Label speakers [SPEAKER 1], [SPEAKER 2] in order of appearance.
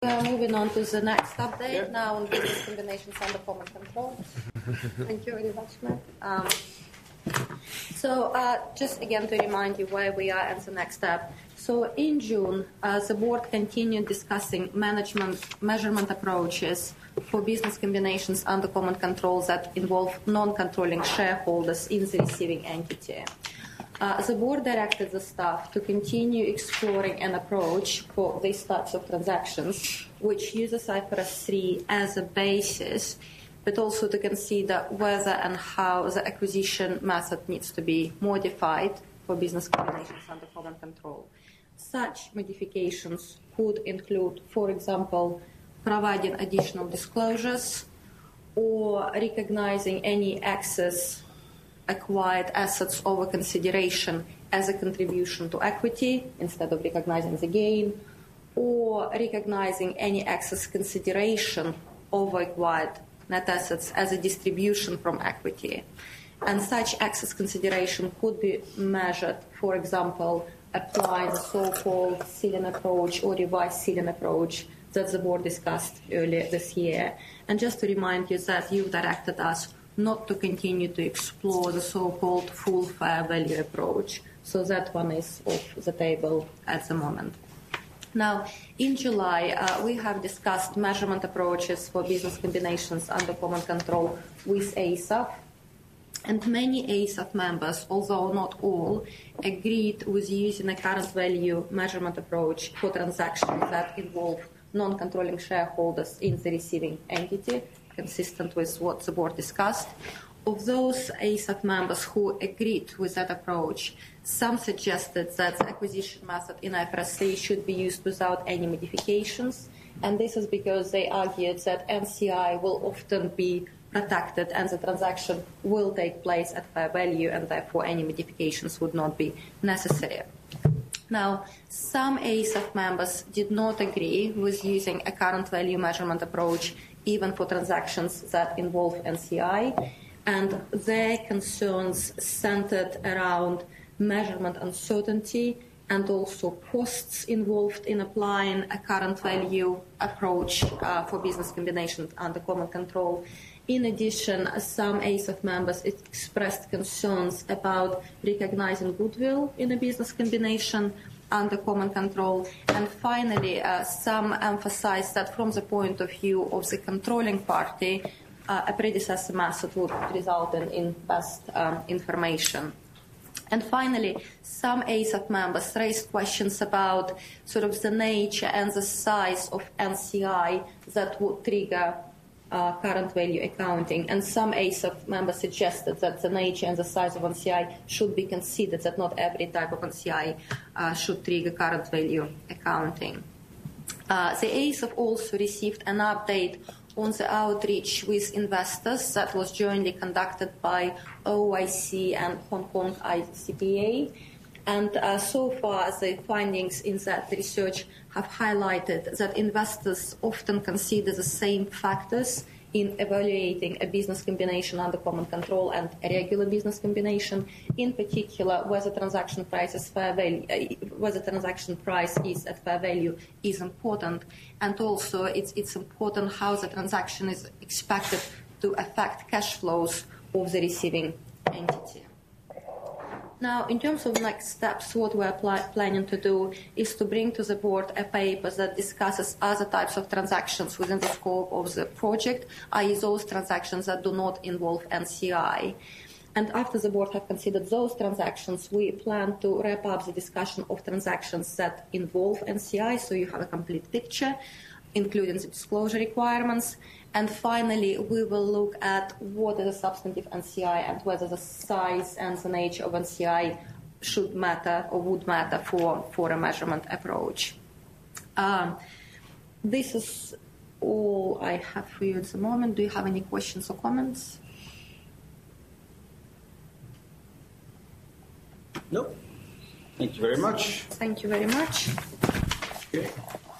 [SPEAKER 1] Moving on to the next update now on business combinations under common control. Thank you very much, Matt. So just again to remind you where we are and the next step. So in June, the board continued discussing measurement approaches for business combinations under common control that involve non-controlling shareholders in the receiving entity. The board directed the staff to continue exploring an approach for these types of transactions, which uses IFRS 3 as a basis, but also to consider whether and how the acquisition method needs to be modified for business combinations under common control. Such modifications could include, for example, providing additional disclosures or recognizing any excess acquired assets over consideration as a contribution to equity instead of recognizing the gain, or recognizing any excess consideration over acquired net assets as a distribution from equity. And such excess consideration could be measured, for example, applying the so-called ceiling approach or revised ceiling approach that the board discussed earlier this year. And just to remind you that you directed us not to continue to explore the so-called full fair value approach. So that one is off the table at the moment. Now, in July, we have discussed measurement approaches for business combinations under common control with ASAF. And many ASAF members, although not all, agreed with using a current value measurement approach for transactions that involve non-controlling shareholders in the receiving entity, consistent with what the board discussed. Of those ASAF members who agreed with that approach, some suggested that the acquisition method in IFRS 3 should be used without any modifications, and this is because they argued that NCI will often be protected and the transaction will take place at fair value, and therefore any modifications would not be necessary. Now, some ASAF members did not agree with using a current value measurement approach even for transactions that involve NCI, and their concerns centered around measurement uncertainty and also costs involved in applying a current value approach for business combinations under common control. In addition, some ASAF members expressed concerns about recognizing goodwill in a business combination under common control. And finally, some emphasized that from the point of view of the controlling party, a predecessor method would result in best information. And finally, some ASAF members raised questions about sort of the nature and the size of NCI that would trigger current value accounting. And some ASAF members suggested that the nature and the size of NCI should be considered, that not every type of NCI should trigger current value accounting. The ASAF also received an update on the outreach with investors that was jointly conducted by OIC and Hong Kong ICPA. And so far, the findings in that research have highlighted that investors often consider the same factors in evaluating a business combination under common control and a regular business combination. In particular, whether transaction price is fair value, whether transaction price is at fair value is important, and also it's important how the transaction is expected to affect cash flows of the receiving entity. Now, in terms of next steps, what we're planning to do is to bring to the board a paper that discusses other types of transactions within the scope of the project, i.e. those transactions that do not involve NCI. And after the board have considered those transactions, we plan to wrap up the discussion of transactions that involve NCI, so you have a complete picture, including the disclosure requirements. And finally, we will look at what is a substantive NCI and whether the size and the nature of NCI should matter or would matter for a measurement approach. This is all I have for you at the moment. Do you have any questions or comments?
[SPEAKER 2] No. Thank you very much.
[SPEAKER 1] Thank you very much.
[SPEAKER 2] Okay.